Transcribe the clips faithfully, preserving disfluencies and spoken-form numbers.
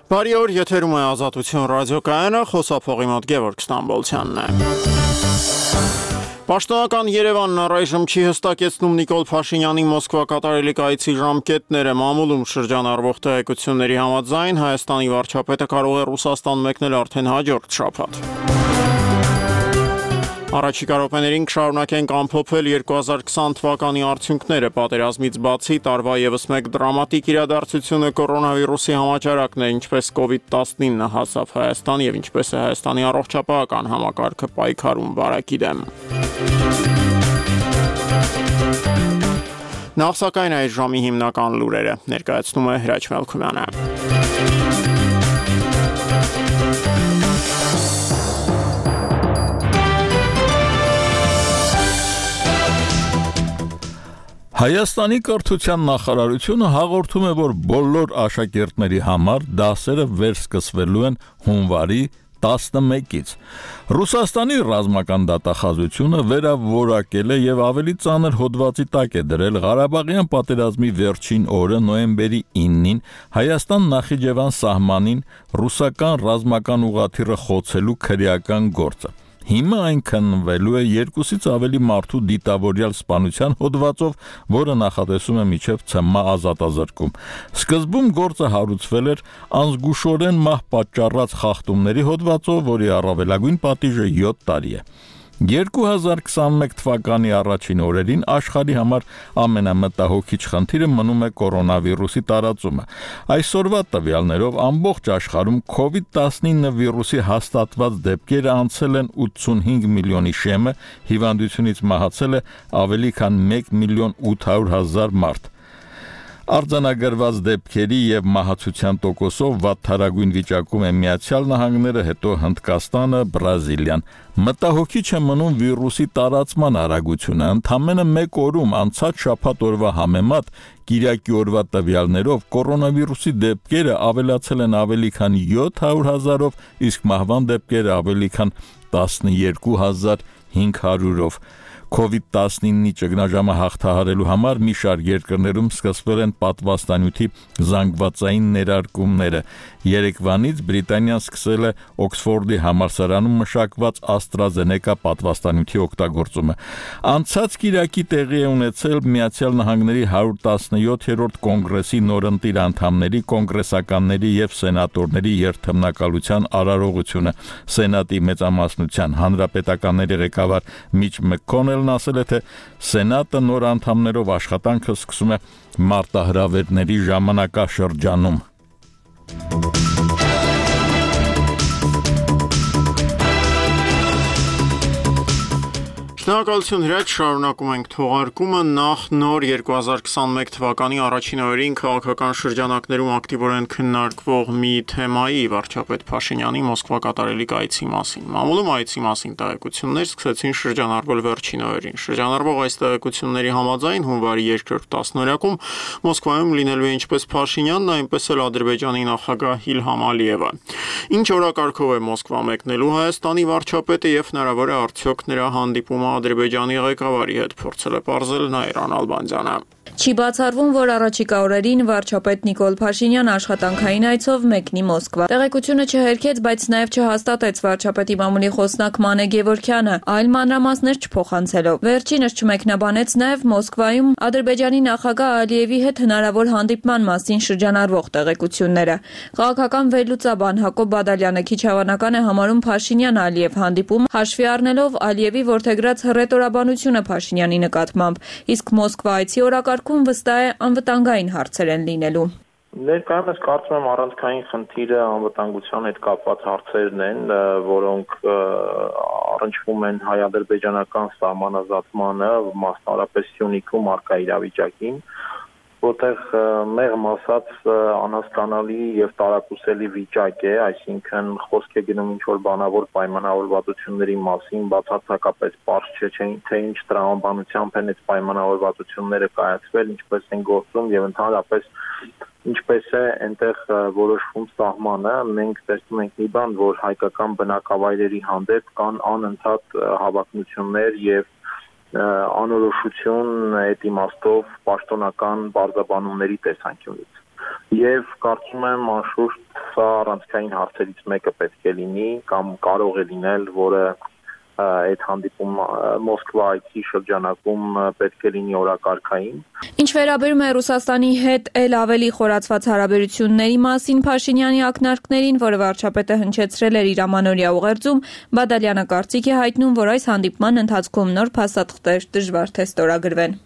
Բարի օր, եթերում է Ազատություն ռադիոկայանը, խոսափողի մոտ Գևորգ Ստամբոլցյանն է։ Պաշտոնական Երևանն առայժմ չի հստակեցնում Նիկոլ Փաշինյանի Մոսկվա կատարելիք այցի ժամկետները։ Մամուլում շրջանառվող տեղեկությունների համաձայն Հայաստանի վարչապետը կարող է Ռուսաստան մեկնել արդեն հաջորդ շաբաթ։ Առաջիկա րոպեներին կշարունակենք ամփոփել երկու հազար քսան թվականի արդյունքները։ Պատերազմից բացի տարվա ևս մեկ դրամատիկ իրադարձությունը կորոնավիրուսի համաճարակն է, ինչպես կովիդ տասնինը հասավ Հայաստան եւ ինչպես է Հայաստանի առողջապահական համակարգը պայքարում վարակի դեմ։ Նախ սակայն այս ժամի հիմնական լուրերը ներկայացնում է Հրաչ Մելքումյանը։ Հայաստանի կրթության նախարարությունը հաղորդում է, որ բոլոր աշակերտների համար դասերը վերսկսվելու են հունվարի տասնմեկից։ Ռուսաստանի ռազմական դատախազությունը վերավորակել է եւ ավելի ծանր հոդվածի տակ է դրել Ղարաբաղյան պատերազմի վերջին օրը նոյեմբերի իննին Հայաստան Նախիջևան սահմանին ռուսական ռազմական ուղղաթիռը խոցելու քրեական գործը։ Հիմա այն քննվելու է երկուսից ավելի մարդու դիտավորյալ սպանության հոդվածով, որը նախատեսում է մինչև ցմահ ազատազրկում։ Սկզբում գործը հարուցվել էր անզգուշորեն մահ պատճառած խախտումների հոդվածով, որի առավելագույն պատիժը յոթ տարի է։ երկու հազար քսանմեկ թվականի առաջին օրերին աշխարհի համար ամենամտահոգիչ խնդիրը մնում է կորոնավիրուսի տարածումը։ Այսօրվա տվյալներով ամբողջ աշխարհում կովիդ տասնինը վիրուսի հաստատված դեպքերը անցել են ութսունհինգ միլիոնի շեմը, հիվանդությունից մահացել է ավելի քան մեկ միլիոն ութ հարյուր հազար մարդ։ Արձանագրված դեպքերի եւ մահացության տոկոսով վատթարագույն վիճակում է Միացյալ Նահանգները, հետո Հնդկաստանը, Բրազիլիան։ Մտահոգիչ է մնում վիրուսի տարածման արագությունը։ Ընդամենը մեկ օրում անցած շաբաթ օրվա համեմատ կիրակի օրվա տվյալներով կորոնավիրուսի դեպքերը ավելացել են ավելի քան յոթ հարյուր հազարով, իսկ մահվան դեպքերը ավելի քան տասնյոթ հազար հինգ հարյուրով։ կովիդ տասնինի ճգնաժամը հաղթահարելու համար մի շարք երկրներում սկսվել են պատվաստանյութի զանգվածային ներարկումները։ Երեկվանից Բրիտանիան սկսել է Օքսֆորդի համալսարանում մշակված AstraZeneca պատվաստանյութի օգտագործումը։ Անցած կիրակի տեղի է ունեցել Միացյալ Նահանգների հարյուր տասնյոթերորդ կոնգրեսի նորընտիր անդամների, կոնգրեսականների եւ սենատորների երթմնակալության արարողությունը։ Սենատի մեծամասնության հանրապետականների ղեկավար Միչ Մաքքոնելն ասել է, թե Սենատը նոր անդամներով աշխատանքը սկսում է մարտահրավերների ժամանակաշրջանում։ Շնորհակալություն Հրաչ, շարունակում ենք թողարկումը։ Նախ նոր երկու հազար քսանմեկ թվականի առաջին օրերին քաղաքական շրջանակներում ակտիվորեն քննարկվող մի թեմայի վարչապետ Փաշինյանի Մոսկվա կատարելիք այցի մասին։ Մամուլում այցի մասին տեղեկություններ սկսեցին շրջանառվել վերջին օրերին։ Շրջանառվող այս տեղեկությունների համաձայն հունվարի երկրորդ տասնօրյակում Մոսկվայում լինելու է ինչպես Փաշինյանն, այնպես էլ Ադրբեջանի նախագահ Իլհամ Ալիևը։ Ինչ օրակարգով է Մոսկվա մեկնելու Հայաստանի վարչապետը եւ հնարավոր է արդյոք նրա հանդիպումը Ադրբեջանի ղեկավարի հետ, փորձել է պարզել Նայիրան Ալբանդյանը։ Չի բացառվում, որ առաջիկա օրերին վարչապետ Նիկոլ Փաշինյան աշխատանքային այցով մեկնի Մոսկվա։ Տեղեկությունը չհերքեց, բայց նաև չհաստատեց վարչապետի մամուլի խոսնակ Մանե Գևորգյանը, այլ մանրամասներ չփոխանցելով։ Վերջինս չմեկնաբանեց նաև Մոսկվայում Ադրբեջանի նախագահ Ալիևի հետ հնարավոր հանդիպման մասին շրջանառվող տեղեկությունները։ Քաղաքական վերլուծաբան Հակոբ Բադալյանը քիչ հավանական է համարում Փաշինյան-Ալիև հանդիպումը, հաշվի առնելով Ալիևի որդեգրած հռետորաբանությունը Փաշինյանի նկատմամբ, իսկ Մոսկվա այցի օրակարգում վստահ է անվտանգային հարցեր են լինելու։ Ներկայումս կարծում եմ առանցքային խնդիրը անվտանգության հետ կապված հարցերն են, որոնք առնչվում են հայ-ադրբեջանական սահմանազատմանը, մասնավորապես Սյունիքում առկա իրավիճակին, որտեղ մեղմ ասած անհասկանալի եւ տարակուսելի վիճակ է, այսինքն խոսք է գնում ինչ-որ բանավոր պայմանավորվածությունների մասին, բացարձակապես պարզ չէ, թե ինչ տրամաբանությամբ են այս պայմանավորվածությունները կայացվել, ինչպես են գործում եւ ընդհանրապես ինչպես է այնտեղ որոշվում սահմանը։ Մենք տեսնում ենք մի բան, որ հայկական բնակավայրերի հանդեպ կան անընդհատ հավակնություններ եւ անորոշություն այդ իմաստով պաշտոնական բարձաբանումների տեսանկյունից։ Եվ կարծում եմ անշուշտ սա առանցքային հարցերից մեկը պետք է լինի կամ կարող է լինել, որը այդ հանդիպում Մոսկվա այցի շրջանակում պետք է լինի օրակարգային։ Ինչ վերաբերում է Ռուսաստանի հետ էլ ավելի խորացված հարաբերությունների մասին Փաշինյանի ակնարկներին, որը վարչապետը հնչեցրել էր իր ամանորյա ուղերձում, Բադալյանը կարծիք է հայտնում, որ այս հանդիպման ընթացքում նոր փաստաթղթեր դժվար թե ստորագրվեն։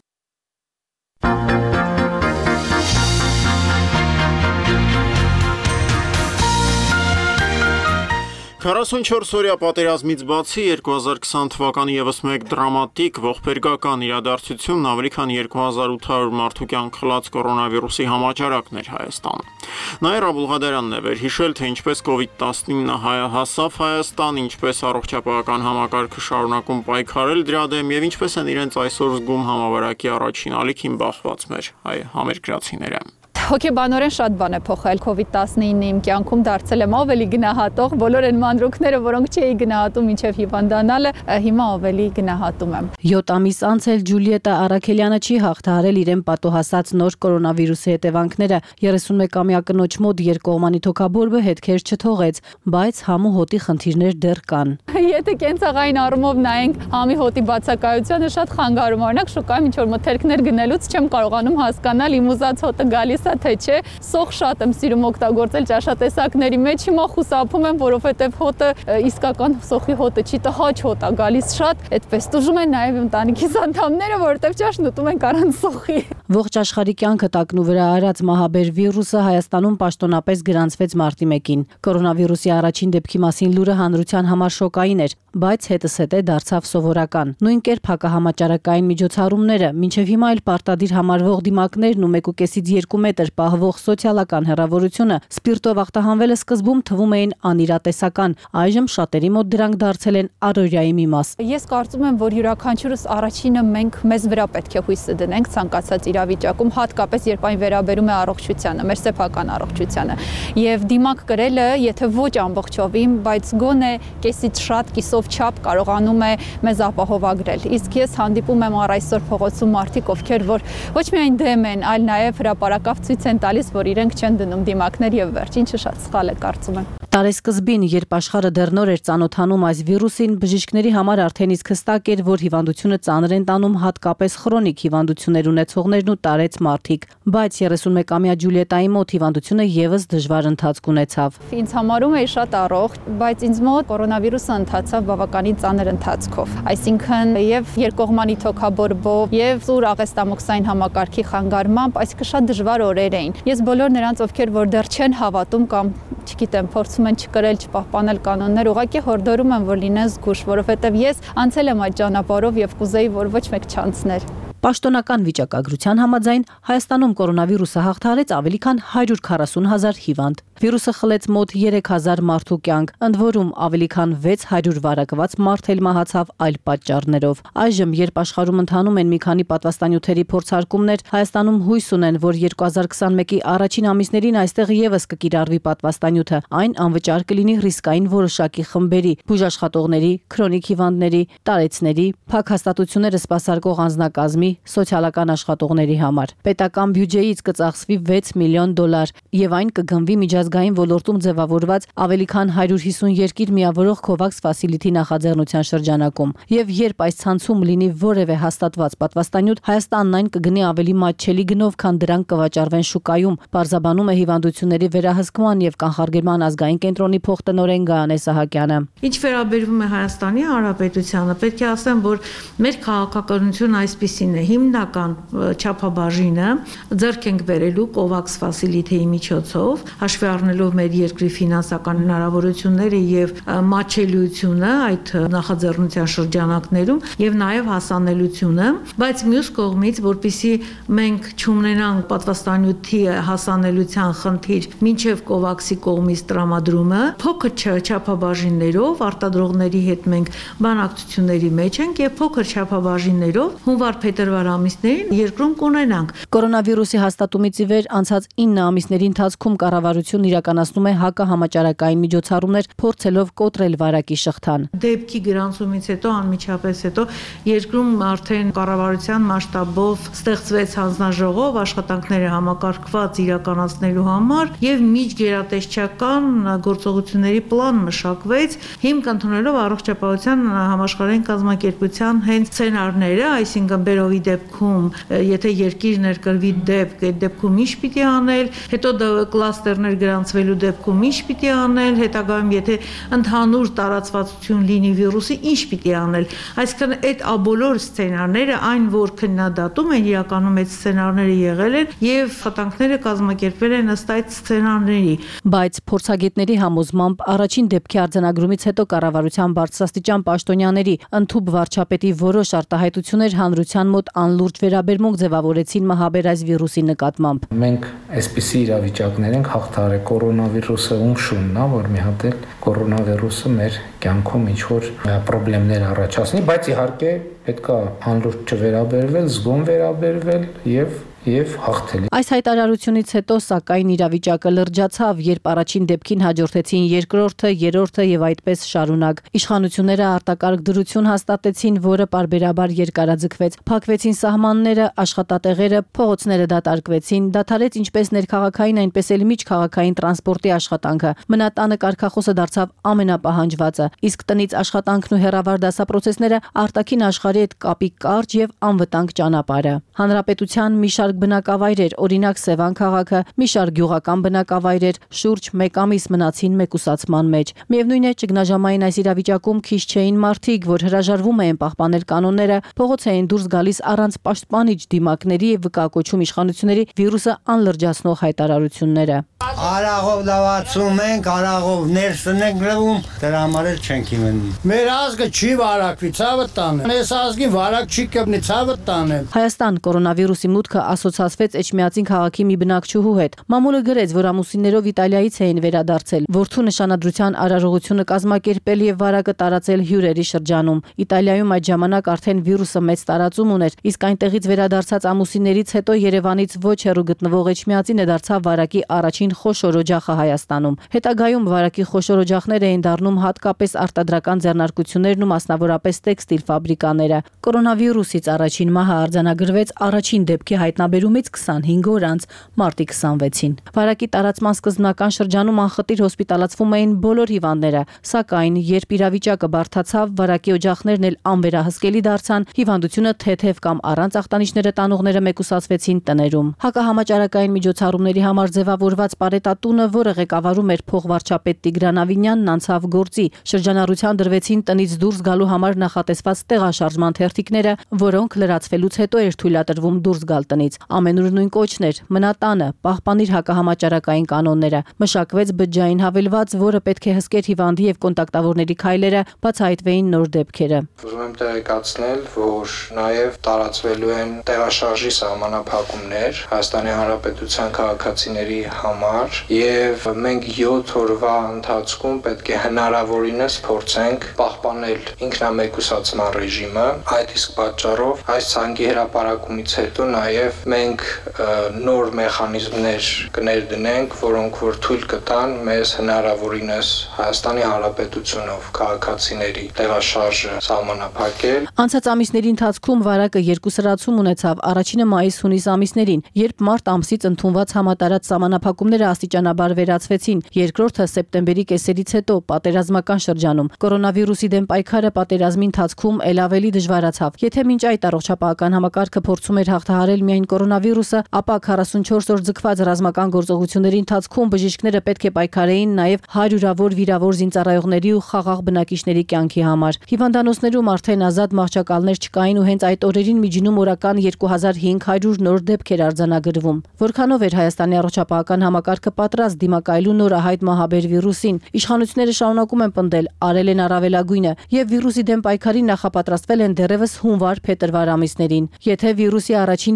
քառասունչորս-օրյա պատերազմից բացի երկու հազար քսան թվականի ևս մեկ դրամատիկ ողբերգական իրադարձությունն ավելի քան երկու հազար ութ հարյուր մարդու կյանք խլած կորոնավիրուսի համաճարակն էր Հայաստանում։ Նաիրա Բուլղադարյանն է վերհիշել, թե ինչպես կովիդ տասնինը հասավ Հայաստան, ինչպես առողջապահական համակարգը շարունակում պայքարել դրա դեմ եւ ինչպես են իրենց այսօր զգում համավարակի առաջին ալիքին բախված մեր հայ համերկրացիները։ Հոգեբանորեն շատ բան է փոխել կովիդ տասնինը իմ կյանքում դարձել եմ ավելի գնահատող, բոլոր այն մանրուքները, որոնք չէի գնահատում մինչև հիվանդանալը, հիմա ավելի գնահատում եմ։ յոթ ամիս անց էլ Ջուլիետա Արաքելյանը չի հաղթահարել իրեն պատոհասած նոր կորոնավիրուսի հետևանքները։ երեսունմեկամյա կնոջ մոտ երկկողմանի թոքաբորբը հետքեր չթողեց, բայց համու հոտի խնդիրներ դեռ կան։ Եթե կենցաղային առումով նայենք համի հոտի բացակայությանը, շատ խանգարում, օրինակ շուկայում ինչ որ մթերքներ գնելուց չեմ կարողանում հասկանալ իմ ուզած հոտը գալիս է թե չէ։ Սոխ շատ եմ սիրում օգտագործել ճաշատեսակների մեջ, հիմա խուսափում եմ, որովհետև հոտը իսկական սոխի հոտը չի, տհաճ հոտ է գալիս շատ, այդպես տուժում են նաև ընտանիքիս անդամները, որովհետև ճաշն ուտում են առանց սոխի։ Ողջ աշխարհի կյանքը տակնու վրա արած մահաբեր վիրուսը Հայաստանում պաշտոնապես գրանցվեց մարտի մեկին։ Կորոնավիրուսի առաջին դեպքի մասին լուրը հանրության համար շոկային էր, բայց հետզհետե դարձավ սովորական։ Նույն կերպ հակահամաճարակային միջոցառումները, մինչև հիմա էլ պարտադիր համարվող դիմակներն ու մեկ ու կեսից երկու մետր պահվող սոցիալական հեռավորությունը սպիրտով ախտահանվելը սկզբում թվում էին անիրատեսական, այժմ շատերի մոտ դրանք դարձել են առօրյայի մի մաս։ Ես կարծում եմ, որ յուրաքանչյուրս առաջինը մենք մեզ վրա պետք է հույսը դնենք ցանկացած իրավիճակում, հատկապես երբ այն վերաբերում է առողջությանը, մեր սեփական առողջությանը։ Եվ դիմակ կրելը, եթե ոչ ամբողջովին, բայց գոնե կեսից շատ կիսով չափ կարողանում է մեզ ապահովագրել։ Իսկ ես հանդիպում եմ առ այսօր փողոցում մարդիկ, ովքեր որ ոչ միայն դեմ են, այլ նաև հրապարակավ ցույց են տալիս, որ իրենք չեն դնում դիմակներ եւ վերջինը շատ սխալ է կարծում եմ։ Տարեսկզբին, երբ աշխարհը դեռ նոր էր ծանոթանում այս վիրուսին, բժիշկների համար արդեն իսկ հստակ էր, որ հիվանդությունը ծանր են տանում հատկապես քրոնիկ հիվանդություններ ունեցողներն ու տարեց մարդիկ, բայց երեսունմեկամյա Ջուլիետայի մոտ հիվանդությունը եւս դժվար ընթացք ունեցավ։ Ինձ համարում էի շատ առողջ, բայց ինձ մոտ կորոնավիրուսը ընթացավ բավականին ծանր ընթացքով, այսինքն եւ երկկողմանի թոքաբորբով եւ ծուր աղեստամոքսային համակարգի խանգարմամբ, այսինքն շատ դժվար օրեր էին։ Ես բոլոր նրանց, ովքեր որ դեռ չեն հավատում կամ չգիտեմ, փորձում են չկրել, չպահպանել կանոններ, ուղղակի հորդորում եմ, որ լինեն զգույշ, որովհետև ես անցել եմ այդ ճանապարհով եւ կուզեի, որ ոչ մեկ չանցներ։ Պաշտոնական վիճակագրության համաձայն Հայաստանում կորոնավիրուսը հաղթահարեց ավելի քան հարյուր քառասուն հազար հիվանդ։ Վիրուսը խլեց մոտ երեք հազար մարդու կյանք, ընդ որում ավելի քան վեց հարյուր վարակված մարդ էլ մահացավ այլ պատճառներով։ Այժմ, երբ աշխարհում ընթանում են մի քանի պատվաստանյութերի փորձարկումներ, Հայաստանում հույս ունեն, որ երկու հազար քսանմեկի առաջին ամիսներին այստեղ եւս կկիրառվի պատվաստանյութը։ Այն անվճար կլինի ռիսկային որոշակի խմբերի, բուժաշխատողների, քրոնիկ հիվանդների, տարեցների, փակ հաստատությունները սպասարկող անձնակազմի, սոցիալական աշխատողների համար։ Պետական բյուջեից կծախսվի վեց միլիոն դոլար եւ այն կգնվի միջազգային ոլորտում ձևավորված ավելի քան հարյուր հիսուն երկիր միավորող COVAX Facility նախաձեռնության շրջանակում։ Եվ երբ այս ցանցում լինի որևէ հաստատված պատվաստանյութ, Հայաստանն այն կգնի ավելի մատչելի գնով, քան դրանք կվաճառվեն շուկայում, բարձաբանում է հիվանդությունների վերահսկման եւ կանխարգելման ազգային կենտրոնի փոխտնօրեն Գայանե Սահակյանը։ Ինչ վերաբերում է Հայաստանի Հանրապետությանը, պետք է ասեմ, որ մեր քաղաքականությունը այսպիսին է, հիմնական չափաբաժինը ձեռք ենք բերելու COVAX Facility-ի միջոցով, հաշվի առնելով մեր երկրի ֆինանսական հնարավորությունները եւ մատչելիությունը այդ նախաձեռնության շրջանակներում եւ նաեւ հասանելիությունը, բայց մյուս կողմից, որpիսի մենք չունենանք պատվաստանյութի հասանելիության խնդիր մինչեւ COVAX-ի կողմից տրամադրումը, փոքր չափաբաժիններով արտադրողների հետ մենք բանակցությունների մեջ ենք եւ փոքր չափաբաժիններով հունվար-փետրվար փետրվար ամիսներին երկրում կունենանք։ Կորոնավիրուսի հաստատումից ի վեր անցած ինը ամիսների ընթացքում կառավարությունն իրականացնում է հակահամաճարակային միջոցառումներ, փորձելով կոտրել վարակի շղթան։ Դեպքի գրանցումից հետո անմիջապես հետո երկրում արդեն կառավարության մասշտաբով ստեղծվեց հանձնաժողով աշխատանքները համակարգված իրականացնելու համար եւ միջգերատեսչական գործողությունների պլան մշակվեց, հիմք ընդունելով առողջապահության համաշխարհային կազմակերպության հենց սցենարները, այսինքն բերովի դեպքում, եթե երկիր ներկրվի դեպք, այդ դեպքում ինչ պիտի անել, հետո կլաստերներ գրանցվելու դեպքում ինչ պիտի անել, հետագայում եթե ընդհանուր տարածվածություն լինի վիրուսի, ինչ պիտի անել։ Այսինքն այդ բոլոր սցենարները, այն որ քննադատում են, իրականում այդ սցենարները եղել են եւ խտանքները կազմակերպվել են ըստ այդ սցենարների։ Բայց փորձագետների համոզմամբ առաջին դեպքի արձանագրումից հետո կառավարության բարձրաստիճան պաշտոնյաների ընդհուպ վարչապետի որոշ արտահայտություններ հանրության մոտ անլուրջ վերաբերմունք ձևավորեցին մահաբեր այս վիրուսի նկատմամբ։ Մենք այսպիսի իրավիճակներ ենք հաղթահարել կորոնավիրուսը ում շունն է, որ մի հատ էլ կորոնավիրուսը մեր կյանքում ինչ որ խնդիրներ առաջացնի, բայց իհարկե պետք է անլուրջ չվերաբերվել, զգոն վերաբերվել եւ եւ հաղթել։ Այս հայտարարությունից հետո սակայն իրավիճակը լրջացավ, երբ առաջին դեպքին հաջորդեցին երկրորդը, երրորդը եւ այդպես շարունակ։ Իշխանությունները արտակարգ դրություն հաստատեցին, որը պարբերաբար երկարաձգվեց։ Փակվեցին սահմանները, աշխատատեղերը, փողոցները դատարկվեցին, դադարեց ինչպես ներքաղաքային, այնպես էլ միջքաղաքային տրանսպորտի աշխատանքը։ Մնատանը կարգախոսը դարձավ ամենապահանջվածը, իսկ տնից աշխատանքն ու հեռավար դասապրոցեսները արտաքին աշխարհի հետ կապի կարճ եւ անվտանգ ճանապարհը։ Հանրապետության մի շարք բնակավայրեր, օրինակ Սևան քաղաքը, մի շարք գյուղական բնակավայրեր շուրջ մեկ ամիս մնացին մեկուսացման մեջ։ Միևնույն է, ճգնաժամային այս իրավիճակում քիչ չէին մարդիկ, որ հրաժարվում էին պահպանել կանոնները, փողոց էին դուրս գալիս առանց պաշտպանիչ դիմակների եւ վկայակոչում իշխանությունների վիրուսը անլրջացնող հայտարարությունները։ Արաղով լավացում ենք, արաղով ներսն ենք գրվում, դրա համար էլ չենք իմենի։ Մեր ազգը չի վարակվի, ցավը տանը։ Այս ազգին վարակ չի կպնի, ցավը տանը։ Հայաստան կորոնավիրուսի մուտքը ասոցացվեց Էջմիածին քաղաքի մի բնակչուհու հետ։ Մամուլը գրեց, որ ամուսիններով Իտալիայից էին վերադարձել, որդու նշանադրության արարողությունը կազմակերպել եւ վարակը տարածել հյուրերի շրջանում։ Իտալիայում այդ ժամանակ արդեն վիրուսը մեծ տարածում ուներ, իսկ այնտեղից վերադարձած ամուսիններից հետո Երևանից ոչ հեռու գտնվող Էջմիածինը դարձավ վարակի առաջին խոշոր օջախը Հայաստանում։ Հետագայում վարակի խոշոր օջախներ էին դառնում հատկապես արտադրական ձեռնարկություններն ու մասնավորապես տեքստիլ ֆաբրիկաները։ Կորոնավիրուսից առաջին մահը արձանագրվեց առաջին դեպքի հայտնաբերումից քսանհինգ օր անց մարտի քսանվեցին։ Վարակի տարածման սկզբնական շրջանում անխտիր հոսպիտալացվում էին բոլոր հիվանդները, սակայն երբ իրավիճակը բարդացավ, վարակի օջախներն էլ անվերահսկելի դարձան, հիվանդությունը թեթև կամ առանց ախտանիշները տանողները մեկուսացվեցին տներում։ Հակահամաճարակային միջոցառումների համար ձևավորված Պարետատունը, որը ղեկավարում էր փոխվարչապետ Տիգրան Ավինյանն, անցավ գործի։ Շրջանառության դրվեցին տնից դուրս գալու համար նախատեսված տեղաշարժման թերթիկները, որոնք լրացվելուց հետո էր թույլատրվում դուրս գալ տնից։ Ամենուր նույն կոչն էր՝ մնա տանը, պահպանիր հակահամաճարակային կանոնները։ Մշակվեց բջջային հավելված, որը պետք է հսկեր հիվանդի եւ կոնտակտավորների քայլերը, բացահայտվեին նոր դեպքերը։ Ուզում եմ տեղեկացնել, որ նաեւ տարածվելու են տեղաշարժի սահմանափակումներ Հայաստանի Հանրապետության քաղաքացիների համար եւ մենք յոթ օրվա ընթացքում պետք է հնարավորինս փորձենք պահպանել ինքնամեկուսացման ռեժիմը։ Այդ իսկ պատճառով այս ցանկի հրապարակումից հետո նաեւ մենք նոր մեխանիզմներ կներդնենք, որոնք որ թույլ կտան մեզ հնարավորինս Հայաստանի Հանրապետությունով քաղաքացիների տեղաշարժը սահմանափակել։ Անցած ամիսների ընթացքում վարակը երկու սրացում ունեցավ։ Առաջինը մայիս-հունիս ամիսներին, երբ մարտ ամսից ընդունված համատարած սահմանափակումները աստիճանաբար վերացվեցին, երկրորդը սեպտեմբերի կեսերից հետո պատերազմական շրջանում։ Կորոնավիրուսի դեմ պայքարը պատերազմի ընթացքում ել ավելի դժվարացավ։ Եթե մինչ այդ առողջապահական համակարգը փորձում էր հաղթահարել միայն կորոնավիրուսը, ապա քառասունչորս օր ձգված ռազմական գործողությունների ընթացքում բժիշկները պետք է պայքարեին նաև հարյուրավոր վիրավոր զինծառայողների ու խաղաղ բնակիչների կյանքի համար։ Հիվանդանոցներում արդեն ազատ մահճակալներ չկային ու հենց այդ օրերին միջինում օրական երկու հազար հինգ հարյուր նոր դեպք էր արձանագրվում։ Որքանով էր Հայաստանի առողջապահական համակարգը պատրաստ դիմակայելու նորահայտ մահաբեր վիրուսին։ Իշխանությունները շարունակում են պնդել, արել են առավելագույնը եւ վիրուսի դեմ պայքարին նախապատրաստվել են դեռևս հունվար-փետրվար ամիսներին։ Եթե վիրուսի առաջին պիկի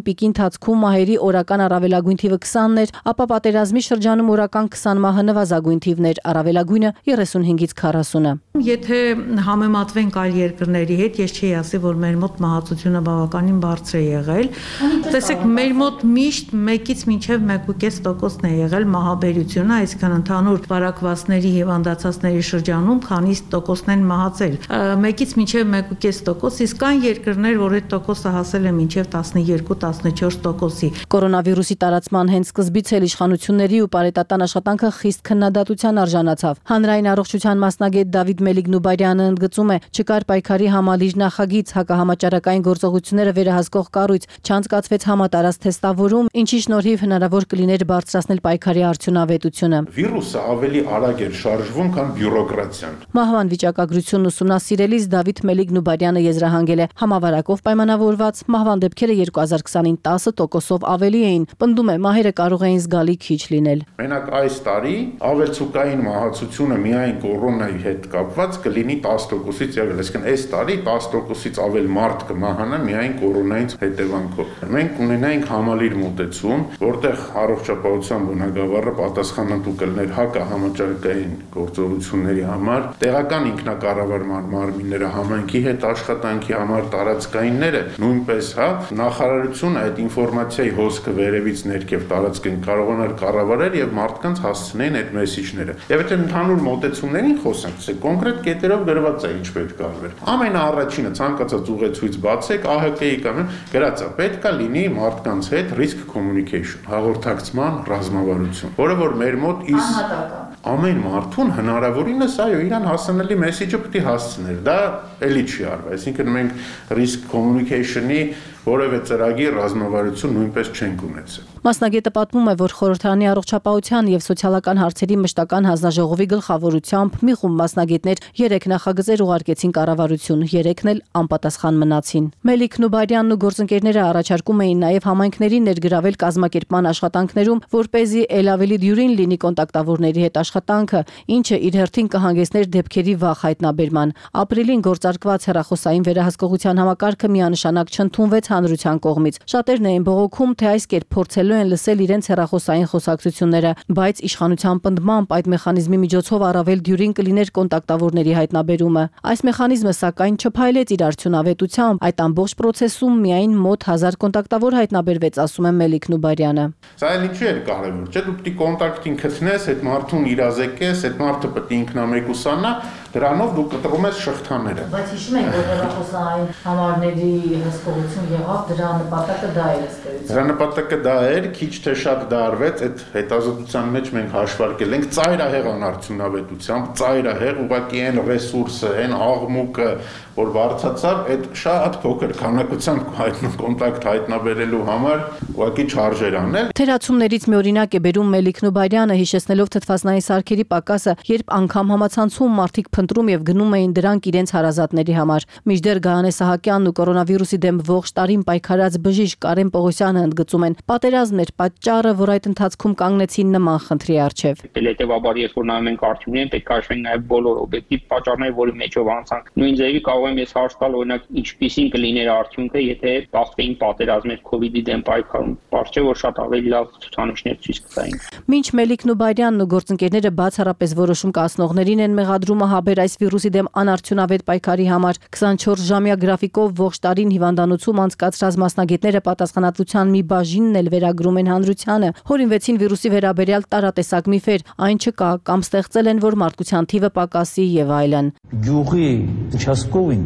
ընթացքում մահերի օրական առավելագույն թիվը քսանն էր, ապա պատերազմի շրջանում օրական քսան մահը նվազագույն թիվն էր, առավելագույնը երեսունհինգից քառասունը։ Եթե համեմատվենք այլ երկրների հետ, ես չի ասի, որ մեր մոտ մահացությունը բավականին բարձր է եղել։ Տեսեք, մեր մոտ միշտ մեկից մինչև մեկ ու կես տոկոսն է եղել մահաբերությունը, այսինքն ընդհանուր վարակվածների հիվանդացածների շրջանում քանի տոկոսն են մահացել։ Մեկից մինչև մեկ ու կես տոկոս, իսկ կան երկրներ, որ այդ տոկոսը հասել է մինչև տասնյոթ տասնչորս տոկոսի։ Կորոնավիրուսի տարածման հենց սկզբից էլ իշխանությունների ու պարետատան աշխատանքը խիստ քննադատության արժանացավ։ Հանրային առողջության մասնագետ Դավիթ Մելիք-Նուբարյանը ընդգծում է, չկար պայքարի համալիր նախագիծ, հակահամաճարակային գործողությունները վերահսկող կառույց, չանցկացվեց համատարած թեստավորում, ինչի շնորհիվ հնարավոր կլիներ բարձրացնել պայքարի արդյունավետությունը։ Վիրուսը ավելի արագ էր շարժվում, քան բյուրոկրատիան։ Մահվան վիճակագրությունն ուսումնասիրելիս Դավիթ Մելիք-Նուբարյանը եզրահանգել է, համավարակով պայմանավորված մահվան դեպքերը երկու հազար քսանին տասը տոկոսով ավելի էին, պնդում է, մահերը կարող էին զգալի քիչ լինել։ Մենակ այս տարի ավելցուկային մահացությունը միայն կորոնայի հետ կապված կլինի տասը տոկոսից ևս, այսինքն այս տարի տասը տոկոսից ավել մարդ կմահանա միայն կորոնայից հետևանքով։ Մենք ունենայինք համալիր մոտեցում, որտեղ առողջապահության բնագավառը պատասխանատու կլներ հակահամաճարակային գործողությունների համար, տեղական ինքնակառավարման մարմինները, համայնքի հետ աշխատանքի համար տարածքայինները, նույնպես հա նախարարությունը այդ ինֆորմացիայի հոսքը վերևից ներքև տարածքին կարողանար կառավարել եւ մարդկանց հասցնեն այդ մեսիջները։ Եվ եթե ընդհանուր մոտեցումներին խոսենք, թե կոնկրետ կետերով գրված է ինչ պետք է արվեր։ Ամենաառաջինը ցանկացած ուղեցույց բացեք, ԱՀԿ-ի կամ գրած է, պետք է լինի մարդկանց հետ risk communication, հաղորդակցման ռազմավարություն, որը որ մեր մոտ իս ամեն մարդուն հնարավորինս այո իրան հասանելի մեսիջը պետք է հասցներ։ Դա էլի չի արվա, այսինքն մենք risk communication-ի որևէ ծրագիր ռազմավարություն նույնպես չենք ունեցել։ Մասնագետը պատմում է, որ խորհրդարանի առողջապահության եւ սոցիալական հարցերի մշտական հանձնաժողովի գլխավորությամբ մի խումբ մասնագետներ երեք նախագծեր ուղարկեցին կառավարություն, երեքն էլ անպատասխան մնացին։ Մելիք-Նուբարյանն ու գործընկերները առաջարկում էին նաեւ համայնքներին ներգրավել կազմակերպման աշխատանքներում, որպեսզի ել ավելի դյուրին լինի կոնտակտավորների հետ աշխատանքը, ինչը իր հերթին կհանգեցներ դեպքերի վաղ հայտնաբերման։ Ապրիլին գործարկված հեռախոսային վերահսկողության համակարգը միանշանակ չընդունվեց հանրության կողմից։ Շատերն էին բողոքում, թե այս կերպ փորձելու են լսել իրենց հեռախոսային խոսակցությունները, բայց իշխանության պնդմամբ այդ մեխանիզմի միջոցով առավել դյուրին կլիներ կոնտակտավորների հայտնաբերումը։ Այս մեխանիզմը սակայն չփայլեց իր արդյունավետությամբ, այդ ամբողջ process-ում միայն մոտ հազար կոնտակտավոր հայտնաբերվեց, ասում է Մելիք-Նուբարյանը։ Սա էլ ինչու էր կարևոր, չէ՞ դու պետք է կոնտակտին գտնես, այդ մարդուն իրազեկես, այդ մարդը պետք է ինքնամեկուսանա, դրանով դու կտրում ես շղթաները։ Բայց հիշում եք, որ հեռախոսային համարների հսկողություն եղավ, դրա նպատակը դա էր ըստ։ Դրա նպատակը դա էր, քիչ թե շատ դա արվեց, այդ հետազոտության մեջ մենք հաշվարկել ենք ծայրահեղ անարդյունավետությամբ, ծայրահեղ ուղղակի այն ռեսուրսը, այն աղմուկը, որ բարձրացավ, այդ շատ փոքր քանակությամբ հայտնու կոնտակտ հայտնաբերելու համար ուղղակի չարժեր անել։ Թերացումներից մի օրինակ է բերում Մելիք-Նուբարյանը, հիշեցնելով թթվածնային սարքերի պակասը, երբ անգամ համացանցում մարդիկ փնտրում եւ գնում էին դրանք իրենց հարազատների համար։ Մինչդեռ Գայանե Սահակյանն ու կորոնավիրուսի դեմ ողջ տարին պայքարած բժիշկ Կարեն Պողոսյանը ընդգծում են, պատերազմն էր պատճառը, որ այդ ընթացքում կանգնեցին նման խնդրի առջև։ Հետևաբար, երբ որ նայում ենք արդյունքներին, պետք է հաշվենք նաեւ բոլոր օբյեկտիվ պատճառները, որի միջով անցանք։ Նույն ձևի կարող եմ ես հարց տալ, օրինակ, ինչպիսին կլիներ արդյունքը, եթե բախվեին պատերազմներ COVID-ի դեմ պայքարում։ Բարձր չէ, որ շատ ավելի լավ ցուցանիշներ ցույց կտային։ Մինչ Մելիք-Նուբարյանն ու գործընկերները բացառապես որոշում կայացնողներին են մեղադրումը հաբեր այս վիրուսի դեմ անարդյունավետ պայքարի համար, քսանչորս ժամյա գրաֆիկով ողջ տարին հիվանդանոցում անցկացրած մասնագետները պատասխանատվության մի բաժինն էլ վերագրում են հանրությանը, հորինվեցին վիրուսի վերաբերյալ տարատեսակ միֆեր, այն չկա կամ ստեղծել են, որ մարդկության թիվը պակասի եւ այլն։ Գյուղի участковին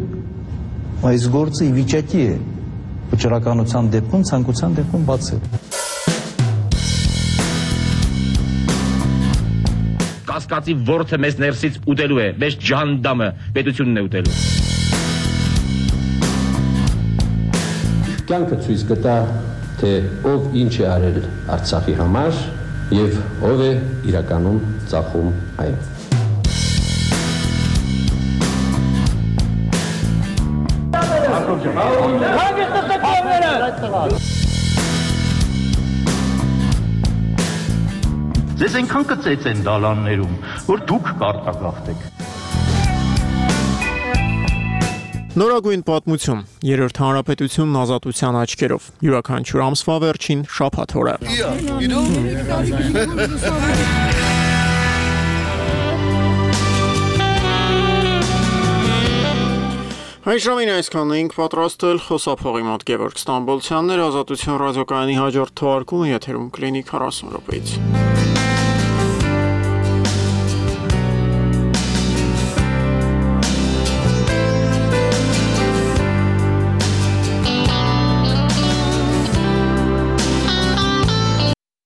այս գործը ի վիճակի է վճռականության դեպքում, ցանկության դեպքում բացել։ Կասկածի ворթը մեզ ներսից ուտելու է, մեզ ջանդամը պետությունն է ուտելու։ Կյանքը ցույց կտա, թե ով ինչ է արել Արցախի համար եւ ով է իրականում ծախում այն։ Ձեզ այնքան կծեց են դալաններում, որ դուք կարտագաղթեք։ Նորագույն պատմություն. Երրորդ հանրապետությունն ազատության աչքերով։ Յուրաքանչյուր ամսվա վերջին շաբաթ օրը։ Այժմին այսքանն էինք պատրաստել խոսափողի մոտ Գևորգ Ստամբոլցյանն էր, Ազատություն ռադիոկայանի հաջորդ թողարկումը եթերում կլինի քառասուն րոպեից։